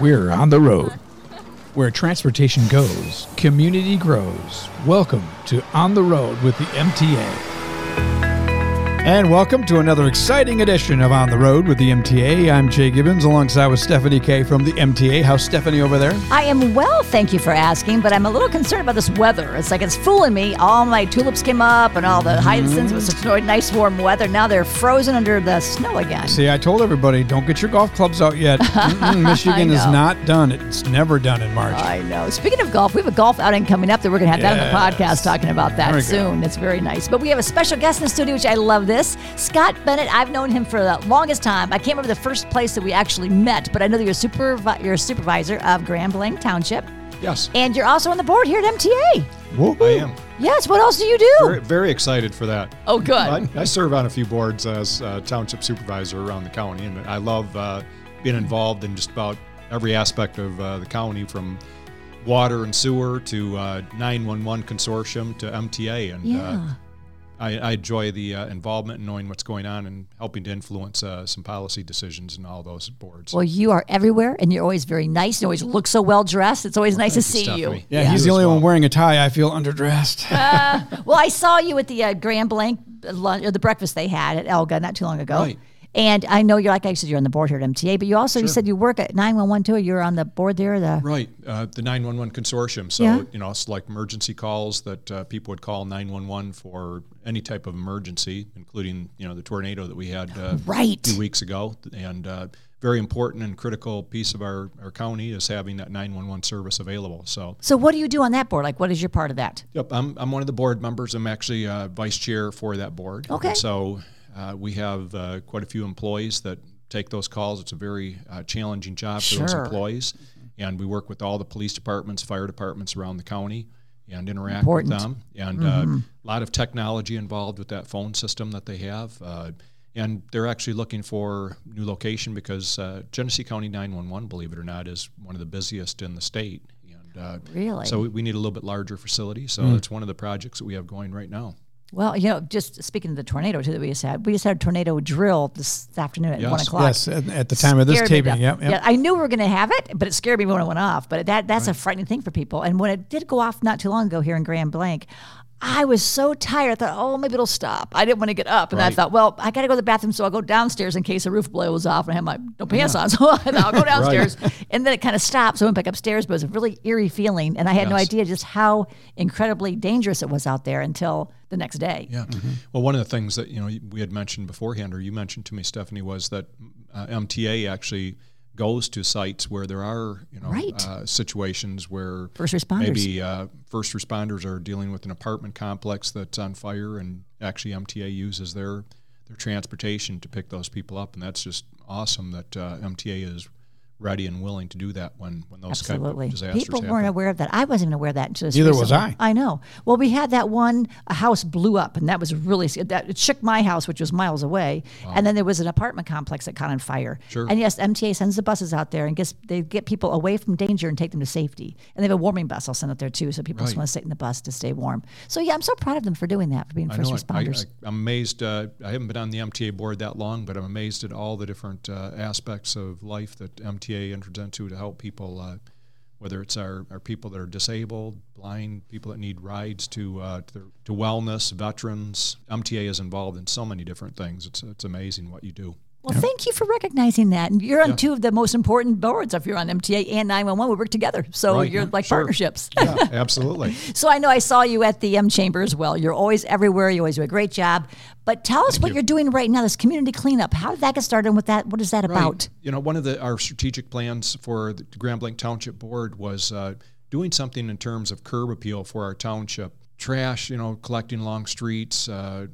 We're on the road. Where transportation goes, community grows. Welcome to On the Road with the MTA. And welcome to another exciting edition of On the Road with the MTA. I'm Jay Gibbons alongside with Stephanie Kay from the MTA. How's Stephanie over there? I am well, thank you for asking, but I'm a little concerned about this weather. It's like it's fooling me. All my tulips came up and all the hyacinths with such nice warm weather. Now they're frozen under the snow again. See, I told everybody, don't get your golf clubs out yet. Michigan is not done. It's never done in March. I know. Speaking of golf, we have a golf outing coming up that we're going to have that on the podcast talking about that soon. It's very nice. But we have a special guest in the studio, which I love this. Scott Bennett, I've known him for the longest time. I can't remember the first place that we actually met, but I know that you're a supervisor of Grand Blanc Township. Yes. And you're also on the board here at MTA. I am. Yes. What else do you do? Very, very excited for that. Oh, good. I serve on a few boards as township supervisor around the county, and I love being involved in just about every aspect of the county, from water and sewer to 911 consortium to MTA. And I enjoy the involvement and knowing what's going on and helping to influence some policy decisions in all those boards. Well, you are everywhere, and you're always very nice. You always look so well dressed. It's always nice to see Stephanie. you. Yeah, he's the only one wearing a tie. I feel underdressed. Well, I saw you at the Grand Blanc lunch, or the breakfast they had at Elga not too long ago. Right. And I know you're, like I said, you're on the board here at MTA, but you also, you said you work at 911 too. You're on the board there? Right, the 911 consortium. So, it's like emergency calls that people would call 911 for any type of emergency, including, the tornado that we had a few weeks ago. And very important and critical piece of our county is having that 911 service available. So what do you do on that board? Like, what is your part of that? Yep, I'm one of the board members. I'm actually vice chair for that board. Okay. And so we have quite a few employees that take those calls. It's a very challenging job for those employees. And we work with all the police departments, fire departments around the county and interact with them. And a lot of technology involved with that phone system that they have. And they're actually looking for new location because Genesee County 911, believe it or not, is one of the busiest in the state. And really? So we need a little bit larger facility. So it's one of the projects that we have going right now. Well, just speaking of the tornado, too, that we just had a tornado drill this afternoon at 1 o'clock. Yes, at the time of this taping. Yep. Yeah, I knew we were going to have it, but it scared me when it went off. But that's a frightening thing for people. And when it did go off not too long ago here in Grand Blanc, I was so tired. I thought, maybe it'll stop. I didn't want to get up. And I thought, well, I got to go to the bathroom, so I'll go downstairs in case the roof blows off. And I have my no pants on, so I'll go downstairs. And then it kind of stopped, so I went back upstairs. But it was a really eerie feeling. And I had no idea just how incredibly dangerous it was out there until the next day. Yeah. Well, one of the things that, we had mentioned beforehand, or you mentioned to me, Stephanie, was that MTA actually goes to sites where there are, situations where first responders. Maybe first responders are dealing with an apartment complex that's on fire, and actually MTA uses their transportation to pick those people up, and that's just awesome that MTA is ready and willing to do that when those kind of disasters People happen. weren't aware of that. I wasn't even aware of that until this Neither recently. was I. I know. Well, we had that a house blew up, and that was really it shook my house, which was miles away. Wow. And then there was an apartment complex that caught on fire. Sure. And yes, MTA sends the buses out there and they get people away from danger and take them to safety. And they have a warming bus I'll send out there too, so people just want to sit in the bus to stay warm. So yeah, I'm so proud of them for doing that, for being first responders. I'm amazed. I haven't been on the MTA board that long, but I'm amazed at all the different aspects of life that MTA enters into to help people, whether it's our people that are disabled, blind, people that need rides to wellness, veterans. MTA is involved in so many different things. It's amazing what you do. Well, thank you for recognizing that. And you're on two of the most important boards. If you're on MTA and 911, we work together. So you're like partnerships. Yeah, absolutely. So I know I saw you at the M Chamber as well. You're always everywhere. You always do a great job. But tell us what you're doing right now, this community cleanup. How did that get started, and what is that about? One of our strategic plans for the Grand Blanc Township Board was doing something in terms of curb appeal for our township. Trash, collecting along streets,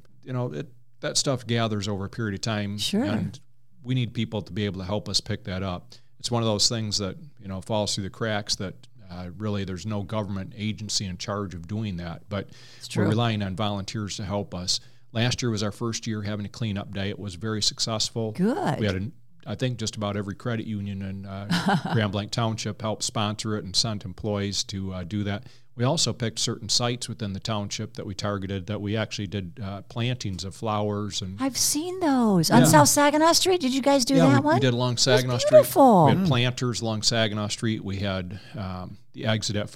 that stuff gathers over a period of time. Sure. And we need people to be able to help us pick that up. It's one of those things that, falls through the cracks that really there's no government agency in charge of doing that. But we're relying on volunteers to help us. Last year was our first year having a cleanup day. It was very successful. Good. We had I think just about every credit union in Grand Blanc Township helped sponsor it and sent employees to do that. We also picked certain sites within the township that we targeted, that we actually did plantings of flowers. And I've seen those on South Saginaw Street. Did you guys do that one? We did along Saginaw Street. Beautiful. We had planters along Saginaw Street. We had the exit at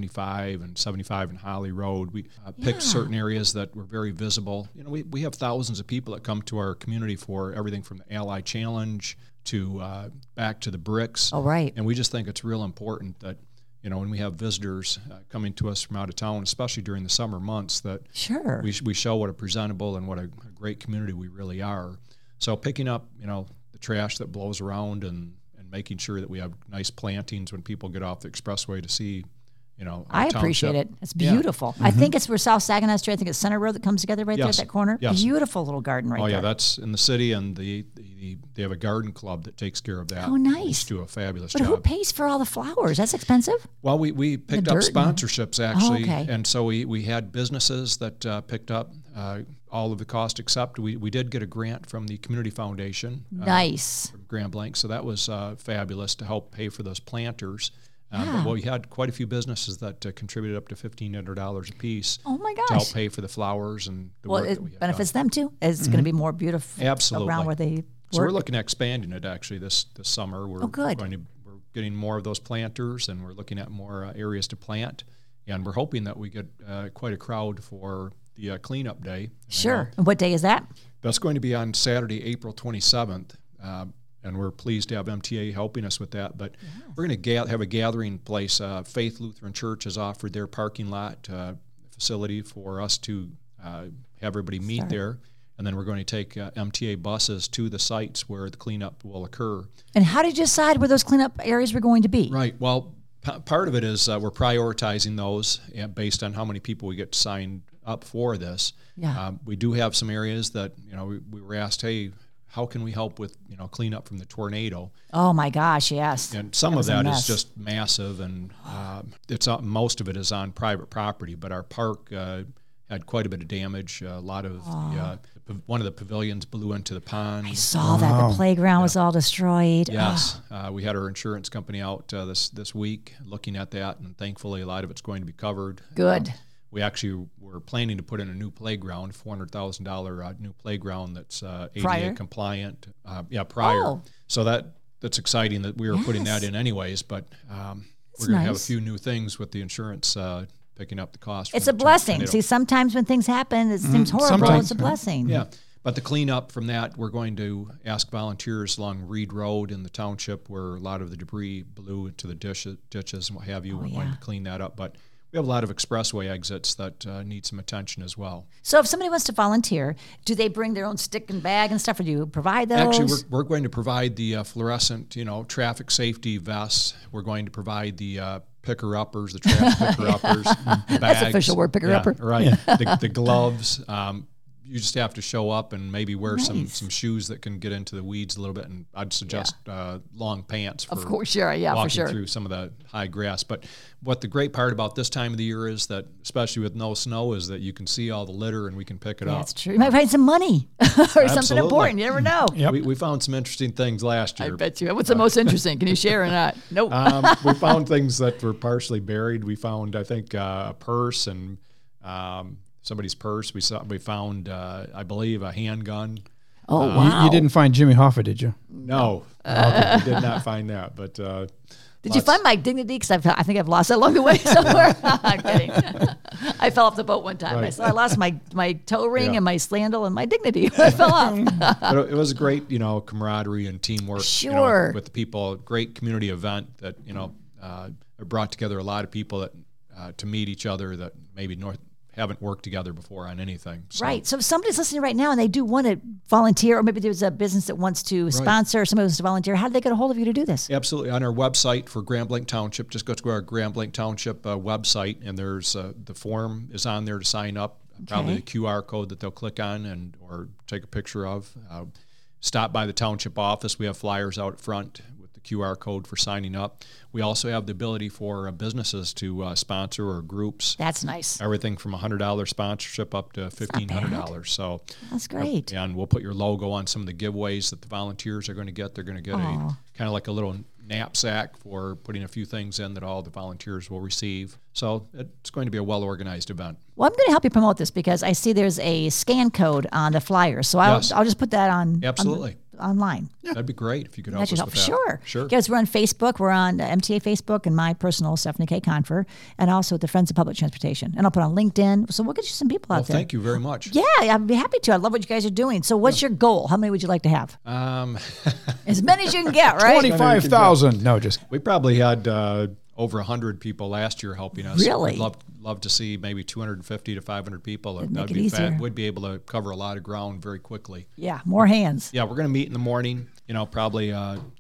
475 and 75 and Holly Road. We picked certain areas that were very visible. You know, we have thousands of people that come to our community for everything from the Ally Challenge to back to the Bricks. Oh, right. And we just think it's real important that, you know, when we have visitors coming to us from out of town, especially during the summer months, that we show what a presentable and what a great community we really are. So picking up, you know, the trash that blows around and making sure that we have nice plantings when people get off the expressway to see, you know, I appreciate it. It's beautiful. I think it's where South Saginaw Street, I think it's Center Road that comes together right there at that corner. Yes. Beautiful little garden right there. Oh, yeah, that's in the city, and they have a garden club that takes care of that. Oh, nice. They do a fabulous But job. who pays for all the flowers? That's expensive? Well, we picked up sponsorships, actually. Oh, okay. And so we had businesses that picked up all of the cost except we did get a grant from the Community Foundation. Nice. From Grand Blanc. So that was fabulous to help pay for those planters. But we had quite a few businesses that contributed up to $1,500 a piece. Oh, my gosh. To help pay for the flowers and the work that we have benefits done. them, too. It's going to be more beautiful around where they work. So we're looking at expanding it, actually, this summer. We're good. We're getting more of those planters, and we're looking at more areas to plant. And we're hoping that we get quite a crowd for the cleanup day. Sure. And what day is that? That's going to be on Saturday, April 27th. And we're pleased to have MTA helping us with that. But we're going to have a gathering place. Faith Lutheran Church has offered their parking lot facility for us to have everybody meet there. And then we're going to take MTA buses to the sites where the cleanup will occur. And how did you decide where those cleanup areas were going to be? Right. Well, part of it is we're prioritizing those based on how many people we get signed up for this. Yeah. We do have some areas that, you know, we were asked, hey, how can we help with, you know, cleanup from the tornado? Oh my gosh, yes. And some of that is just massive, and most of it is on private property. But our park had quite a bit of damage. A lot of one of the pavilions blew into the pond. I saw that. The playground was all destroyed. Yes, we had our insurance company out this week looking at that, and thankfully a lot of it's going to be covered. Good. We actually were planning to put in a new playground, $400,000 new playground that's ADA compliant. Prior. Oh. So that's exciting that we were putting that in anyways. But we're going to have a few new things with the insurance picking up the cost. It's a blessing. See, sometimes when things happen, it seems horrible. It's a blessing. Yeah. But the cleanup from that, we're going to ask volunteers along Reed Road in the township where a lot of the debris blew into the ditches and what have you. We're going to clean that up. But we have a lot of expressway exits that need some attention as well. So if somebody wants to volunteer, do they bring their own stick and bag and stuff, or do you provide those? Actually, we're going to provide the fluorescent, traffic safety vests. We're going to provide the picker-uppers, the trash picker-uppers, the bags. That's official word, picker-upper. Right. Yeah. The gloves. You just have to show up and maybe wear some shoes that can get into the weeds a little bit. And I'd suggest long pants for walking through some of the high grass. But what the great part about this time of the year is that, especially with no snow, is that you can see all the litter and we can pick it up. That's true. You might find some money or something important. You never know. Yep. We found some interesting things last year. I bet you. What's the most interesting? Can you share or not? Nope. We found things that were partially buried. We found, I think, a purse and somebody's purse. We found, I believe, a handgun. Oh, wow. You didn't find Jimmy Hoffa, did you? No, we did not find that. But did you find my dignity? Because I think I've lost it along the way somewhere. I'm kidding. I fell off the boat one time. Right. I lost my toe ring and my sandal and my dignity. I fell off. But it was a great, camaraderie and teamwork. Sure. With the people. Great community event that brought together a lot of people that to meet each other that maybe haven't worked together before on anything. So. Right. So if somebody's listening right now and they do want to volunteer, or maybe there's a business that wants to sponsor, or somebody wants to volunteer, how do they get a hold of you to do this? Absolutely. On our website for Grand Blanc Township, just go to our Grand Blanc Township website, and there's the form is on there to sign up. Probably the QR code that they'll click on or take a picture of. Stop by the township office. We have flyers out front with the QR code for signing up. We also have the ability for businesses to sponsor, or groups. That's nice. Everything from $100 sponsorship up to $1,500. So that's great. And we'll put your logo on some of the giveaways that the volunteers are going to get. They're going to get a kind of like a little knapsack for putting a few things in that all the volunteers will receive. So it's going to be a well-organized event. Well, I'm going to help you promote this because I see there's a scan code on the flyers. So I'll just put that on. Absolutely. Online. Yeah. That'd be great if you could help us with that. Sure. Guys, we're on Facebook. We're on MTA Facebook and my personal Stephanie K. Confer, and also at the Friends of Public Transportation. And I'll put on LinkedIn. So we'll get you some people out there. Thank you very much. Yeah, I'd be happy to. I love what you guys are doing. So what's your goal? How many would you like to have? As many as you can get, right? 25,000. No, just we probably had over 100 people last year helping us. Really? We'd love to see maybe 250 to 500 people. That'd be easier. We'd be able to cover a lot of ground very quickly. Yeah, more hands. Yeah, we're going to meet in the morning, probably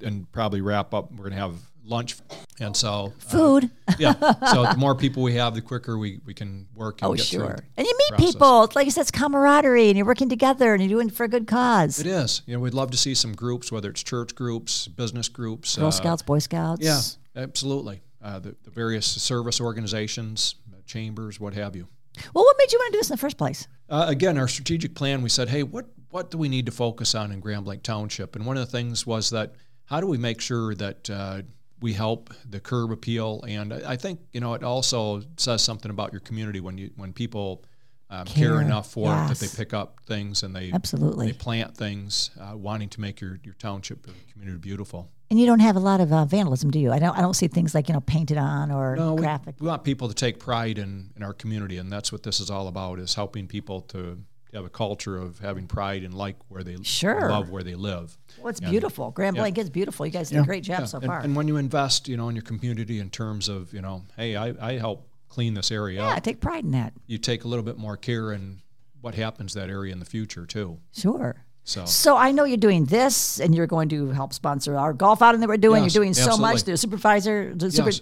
wrap up. We're going to have lunch. And so food. Yeah. So the more people we have, the quicker we can work and get through. And you meet people. It's like you said, it's camaraderie, and you're working together, and you're doing it for a good cause. It is. We'd love to see some groups, whether it's church groups, business groups. Girl Scouts, Boy Scouts. Yeah, absolutely. The various service organizations, chambers, what have you. Well, what made you want to do this in the first place? Again, our strategic plan, we said, hey, what do we need to focus on in Grand Blanc Township? And one of the things was that how do we make sure that we help the curb appeal? And I think, it also says something about your community when people care enough for it that they pick up things and they plant things, wanting to make your township or community beautiful. And you don't have a lot of vandalism, do you? I don't see things like painted on or graphic. We want people to take pride in our community, and that's what this is all about: is helping people to have a culture of having pride and like where they love where they live. Well, it's beautiful. Grand Blanc is beautiful. You guys did a great job so far. And when you invest, in your community in terms of hey, I help clean this area up. Yeah, I take pride in that. You take a little bit more care in what happens to that area in the future too. Sure. So I know you're doing this, and you're going to help sponsor our golf outing that we're doing. You're doing so much. The supervisor.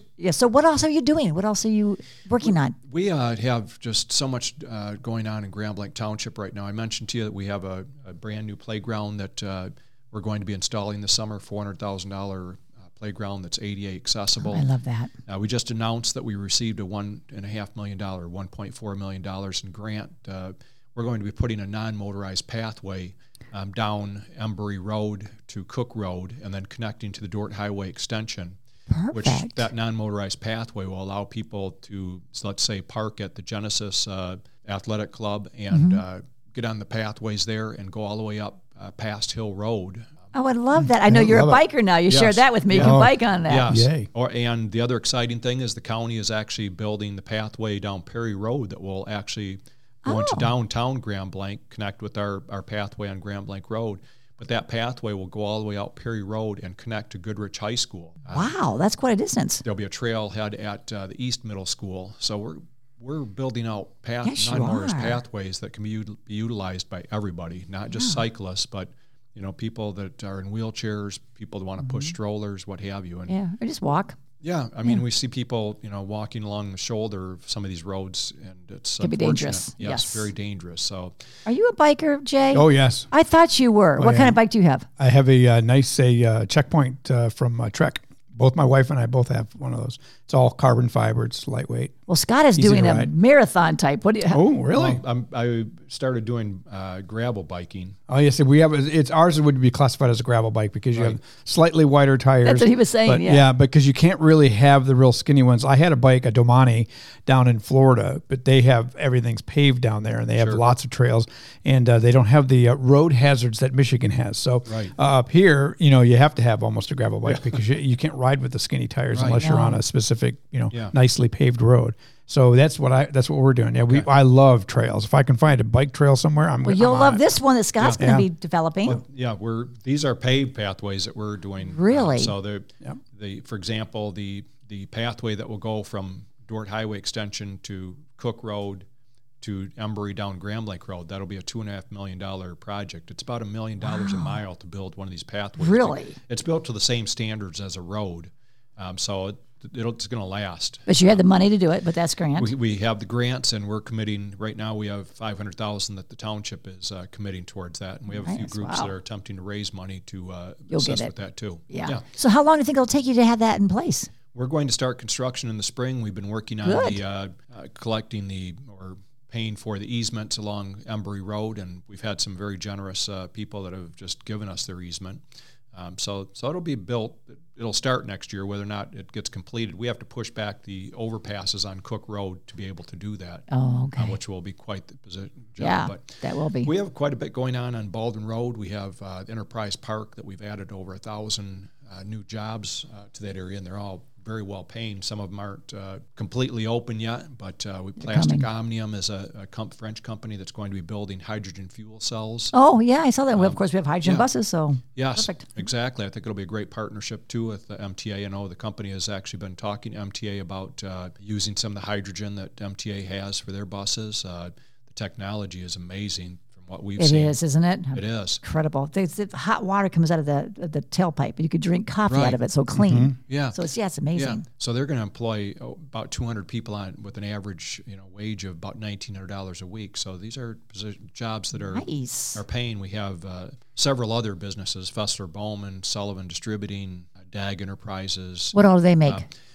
So what else are you doing? What else are you working on? We have just so much going on in Grand Blanc Township right now. I mentioned to you that we have a brand new playground that we're going to be installing this summer, $400,000 playground that's ADA accessible. I love that. We just announced that we received a $1.5 million, $1.4 million in grant. We're going to be putting a non-motorized pathway down Embury Road to Cook Road and then connecting to the Dort Highway extension. Perfect. Which that non-motorized pathway will allow people to, let's say, park at the Genesis Athletic Club and get on the pathways there and go all the way up past Hill Road. Oh, I love that. I know you're a biker now. You shared that with me. You can bike on that. Yes. Yay. And the other exciting thing is the county is actually building the pathway down Perry Road that will actually go into downtown Grand Blanc, connect with our pathway on Grand Blanc Road. But that pathway will go all the way out Perry Road and connect to Goodrich High School. Wow, that's quite a distance. There'll be a trailhead at the East Middle School. So we're building out non-motorized pathways that can be utilized by everybody, not just cyclists, but people that are in wheelchairs, people that want to push strollers, what have you. And or just walk. Yeah, I mean, we see people, walking along the shoulder of some of these roads, and it's can be dangerous. Yes, very dangerous. So, are you a biker, Jay? Oh, yes. I thought you were. What kind of bike do you have? I have a nice Checkpoint from Trek. Both my wife and I both have one of those. It's all carbon fiber. It's lightweight. Well, Scott is doing a marathon type. What do you? Oh, really? Well, I started doing gravel biking. Oh, yes. We have ours would be classified as a gravel bike because you have slightly wider tires. That's what he was saying. But, because you can't really have the real skinny ones. I had a bike, a Domani, down in Florida, but they have everything's paved down there, and they have lots of trails, and they don't have the road hazards that Michigan has. So up here, you have to have almost a gravel bike because you can't ride with the skinny tires unless you're on a specific, nicely paved road. So that's what we're doing. Yeah, I love trails. If I can find a bike trail somewhere, you'll love this one that Scott's going to be developing. Well, these are paved pathways that we're doing. Really? So for example, the pathway that will go from Dort Highway extension to Cook Road to Embury down Grand Blanc Road, that'll be a $2.5 million project. It's about $1 million a mile to build one of these pathways. Really? It's built to the same standards as a road, so it's going to last. But you had the money to do it, but that's grant. We have the grants, and we're committing right now. We have $500,000 that the township is committing towards that, and we have a few groups that are attempting to raise money to assist with that too. Yeah. So how long do you think it'll take you to have that in place? We're going to start construction in the spring. We've been working on collecting or paying for the easements along Embury Road, and we've had some very generous people that have just given us their easement. So it'll be built. It'll start next year. Whether or not it gets completed, we have to push back the overpasses on Cook Road to be able to do that. Oh, okay. Which will be quite the job. Yeah, but that will be. We have quite a bit going on Baldwin Road. We have Enterprise Park that we've added over 1,000 new jobs to that area, and they're all very well paying. Some of them aren't completely open yet, but Plastic Omnium is a French company that's going to be building hydrogen fuel cells. Oh, yeah, I saw that. Of course, we have hydrogen buses, so yes, perfect. Exactly. I think it'll be a great partnership, too, with the MTA. I know the company has actually been talking to MTA about using some of the hydrogen that MTA has for their buses. The technology is amazing. What we've seen. It is, isn't it? It is. Incredible. The hot water comes out of the tailpipe. You could drink coffee out of it, so clean. Mm-hmm. Yeah. So it's amazing. Yeah. So they're going to employ about 200 people with an average wage of about $1,900 a week. So these are jobs that are nice. Are paying. We have several other businesses: Fessler Bowman, Sullivan Distributing, DAG Enterprises. What all do they make?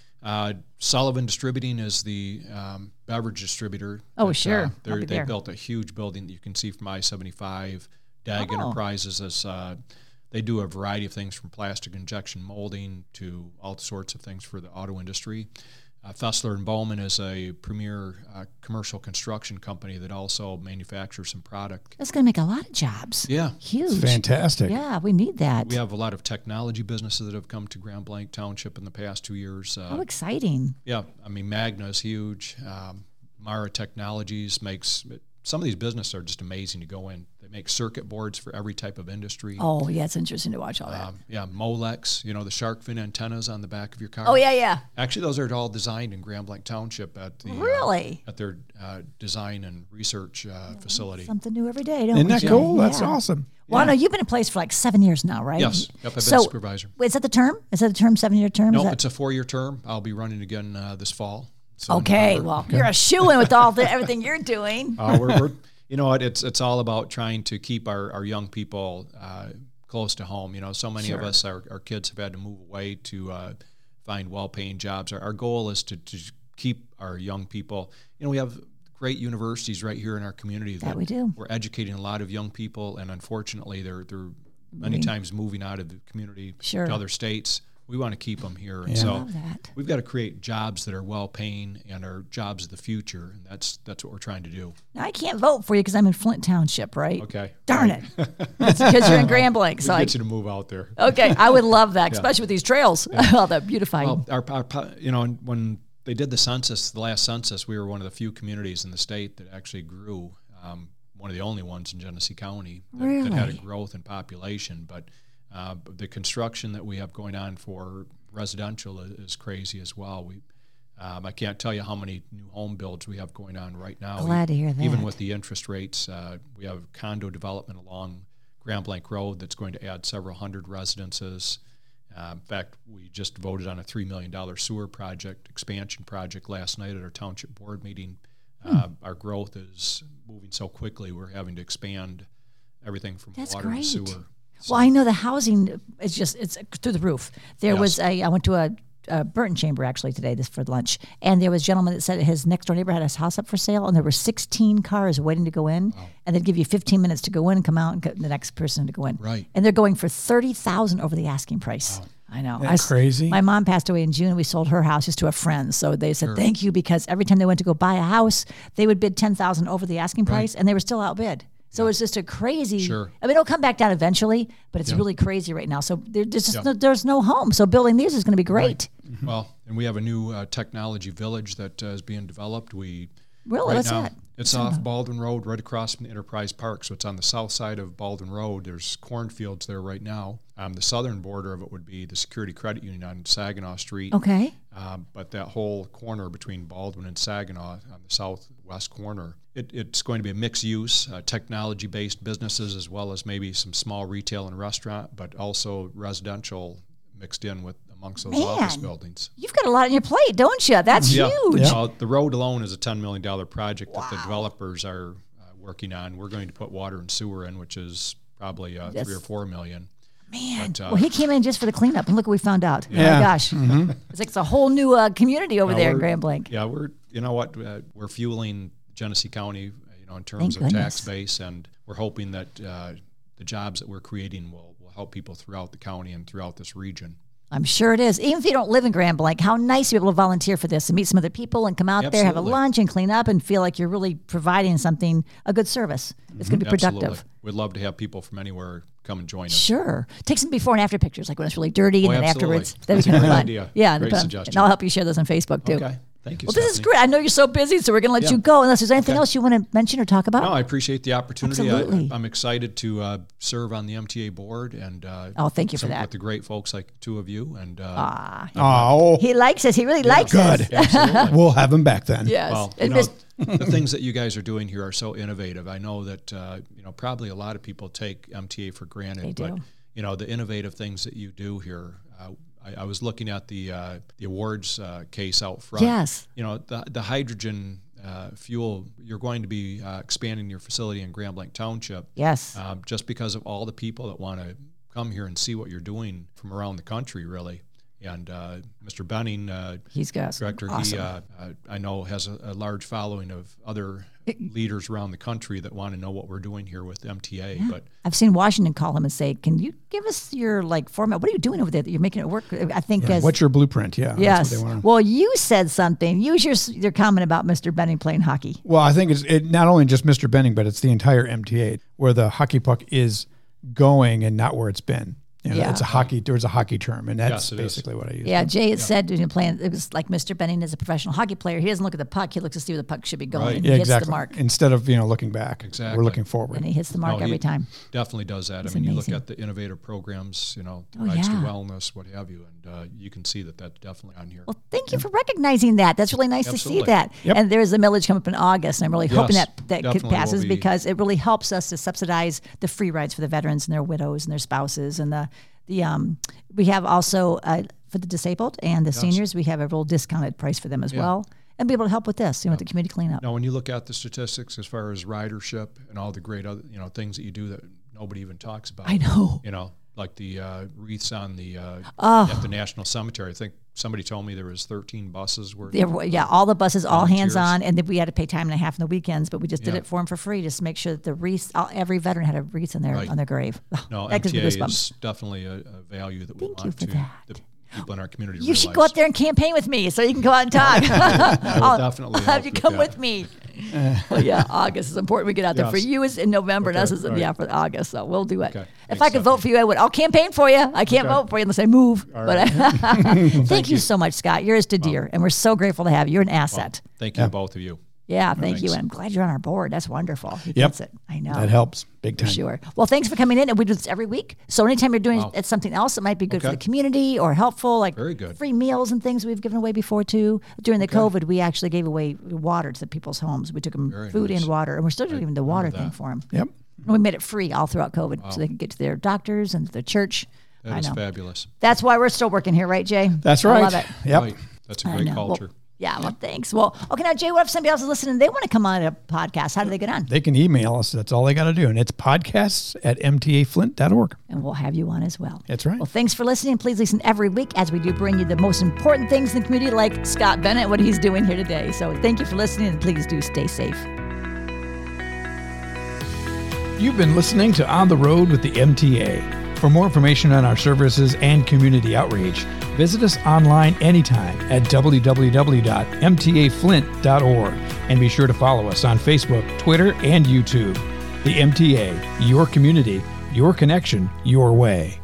Sullivan Distributing is the beverage distributor. Oh, sure. They built a huge building that you can see from I-75. DAG Enterprises is they do a variety of things from plastic injection molding to all sorts of things for the auto industry. Fessler and Bowman is a premier commercial construction company that also manufactures some product. That's going to make a lot of jobs. Yeah. Huge. It's fantastic. Yeah, we need that. We have a lot of technology businesses that have come to Grand Blanc Township in the past 2 years. How exciting. Yeah. I mean, Magna is huge. Mara Technologies makes some of these businesses are just amazing to go in. They make circuit boards for every type of industry. Oh, yeah, it's interesting to watch all that. Molex, the shark fin antennas on the back of your car. Oh, yeah. Actually, those are all designed in Grand Blanc Township at the really at their design and research facility. Something new every day, don't Isn't we? that cool? That's awesome. Well, I know you've been in place for like 7 years now, right? Yes. Yep, I've been supervisor. Is that the term? Is that the term, 7-year term? No, it's a 4-year term. I'll be running again this fall. So okay, well, you're a shoo-in with everything you're doing. We're you know what? It's all about trying to keep our young people close to home. So many of us, our kids have had to move away to find well-paying jobs. Our goal is to keep our young people. We have great universities right here in our community that we do. We're educating a lot of young people, and unfortunately, they're many times moving out of the community to other states. We want to keep them here, and so we've got to create jobs that are well-paying and are jobs of the future, and that's what we're trying to do. Now, I can't vote for you because I'm in Flint Township, right? Okay. Darn it. It's because you're in Grand Blanc. So get you to move out there. Okay, I would love that, especially with these trails. All that beautifying. Well, when they did the last census, we were one of the few communities in the state that actually grew. One of the only ones in Genesee County that had a growth in population, but the construction that we have going on for residential is crazy as well. I can't tell you how many new home builds we have going on right now. Glad to hear that. Even with the interest rates, we have condo development along Grand Blanc Road that's going to add several hundred residences. In fact, we just voted on a $3 million sewer expansion project last night at our township board meeting. Our growth is moving so quickly, we're having to expand everything from water to sewer. Well, I know the housing is it's through the roof. I went to a Burton Chamber actually today for lunch, and there was a gentleman that said his next door neighbor had his house up for sale, and there were 16 cars waiting to go in, and they'd give you 15 minutes to go in and come out, and the next person to go in. Right. And they're going for $30,000 over the asking price. Wow. I know. That's crazy. My mom passed away in June. We sold her house just to a friend, so they said thank you, because every time they went to go buy a house, they would bid $10,000 over the asking price, and they were still outbid. So it's just a crazy. I mean, it'll come back down eventually, but it's really crazy right now. So there's no home. So building these is going to be great. Right. Mm-hmm. Well, and we have a new technology village that is being developed. What's that? It's off Baldwin Road, right across from the Enterprise Park. So it's on the south side of Baldwin Road. There's cornfields there right now. The southern border of it would be the Security Credit Union on Saginaw Street. Okay. But that whole corner between Baldwin and Saginaw on the southwest corner, it's going to be a mixed use, technology-based businesses, as well as maybe some small retail and restaurant, but also residential mixed in with amongst those office buildings. You've got a lot on your plate, don't you? That's huge. Yeah. The road alone is a $10 million project that the developers are working on. We're going to put water and sewer in, which is probably $3 or $4 million. Man, well, he came in just for the cleanup, and look what we found out. Yeah. Oh my gosh, it's like it's a whole new community over there in Grand Blanc. Yeah, we're fueling Genesee County, in terms of tax base, and we're hoping that the jobs that we're creating will help people throughout the county and throughout this region. I'm sure it is. Even if you don't live in Grand Blanc, how nice to be able to volunteer for this and meet some other people and come out there, have a lunch and clean up and feel like you're really providing something, a good service. It's going to be productive. Absolutely. We'd love to have people from anywhere come and join us. Sure. Take some before and after pictures, like when it's really dirty and then afterwards. That's a great idea. Yeah. Great suggestion. And I'll help you share those on Facebook too. Okay. Thank you, Well, this is great. I know you're so busy, so we're going to let you go unless there's anything else you want to mention or talk about. No, I appreciate the opportunity. Absolutely. I'm excited to serve on the MTA board and thank you for that. with the great folks like two of you. And he likes us. He really likes us. Good. Absolutely. We'll have him back then. Yes. Well, the things that you guys are doing here are so innovative. I know that probably a lot of people take MTA for granted. They do. But the innovative things that you do here. I was looking at the awards case out front. Yes. The hydrogen fuel, you're going to be expanding your facility in Grand Blanc Township. Yes. Just because of all the people that want to come here and see what you're doing from around the country, really. And Mr. Benning, he's got director, awesome. I know has a large following of other leaders around the country that want to know what we're doing here with MTA. Yeah. But I've seen Washington call him and say, "Can you give us your format? What are you doing over there that you're making it work?" I think. What's your blueprint? Yeah. Yes. That's what they want. Well, you said something. Use your comment about Mr. Benning playing hockey. Well, I think it's not only just Mr. Benning, but it's the entire MTA where the hockey puck is going and not where it's been. It's a hockey. There's a hockey term, and that's basically what I use. Yeah, Jay had said when playing, it was like Mr. Benning is a professional hockey player. He doesn't look at the puck; he looks to see where the puck should be going. Right. And Yeah, he hits exactly. the mark. Instead of looking back, Exactly. we're looking forward, And he hits the mark every time. Definitely does that. It's I mean, amazing. you look at the innovative programs, Rights to Wellness, what have you, and you can see that that's definitely on here. Well, thank you for recognizing that. That's really nice to see that. Yep. And there's a millage coming up in August, and I'm really hoping that definitely passes will be. because it really helps us to subsidize the free rides for the veterans and their widows and their spouses, and we have also for the disabled and the seniors, we have a real discounted price for them as well, and be able to help with this, with the community cleanup. Now, when you look at the statistics as far as ridership and all the great other things that you do that nobody even talks about. I know. Like the wreaths on the at the National Cemetery. I think somebody told me there was 13 buses worth. Yeah, all the buses, all hands volunteers. on, and then we had to pay time and a half on the weekends, but we just did it for them for free, just to make sure that the wreaths, every veteran had a wreath on their grave. No, that gives me MTA goosebumps. is definitely a value that we Thank want you for to that. the people in our community You realize. should go out there and campaign with me, so you can go out and talk. I'll definitely I'll have help you with come that. with me. Well, August is important. We get out there for Yes. you is in November, and us is all right. for August. So we'll do it. Okay. If Thanks, I could vote for you, I would. I'll campaign for you. I can't vote for you unless I move. All But right. thank you so much, Scott. You're to dear, and we're so grateful to have you. You're an asset. Thank you, both of you. Yeah, thank you. Thanks. And I'm glad you're on our board. That's wonderful. He gets it. I know. that helps big For time. sure. Well, thanks for coming in, and we do this every week. So anytime you're doing something else that might be good for Okay. the community or helpful, like Very good. free meals and things we've given away before too. During the COVID, we actually gave away water to people's homes. We took them Very food nice. and water, and we're still doing the water remember thing that. for them. Yep. And we made it free all throughout COVID, so they could get to their doctors and to their church. That I is know. fabulous. That's why we're still working here, right, Jay? That's I right. love it. Yep. Right. That's a I great know. Well, culture. yeah, well, thanks. Well, okay, now, Jay, what if somebody else is listening? They want to come on a podcast. How do they get on? They can email us. That's all they got to do. And it's podcasts@mtaflint.org. And we'll have you on as well. That's right. Well, thanks for listening. Please listen every week as we do bring you the most important things in the community, like Scott Bennett, what he's doing here today. So thank you for listening, and please do stay safe. You've been listening to On the Road with the MTA. For more information on our services and community outreach, visit us online anytime at www.mtaflint.org, and be sure to follow us on Facebook, Twitter, and YouTube. The MTA, your community, your connection, your way.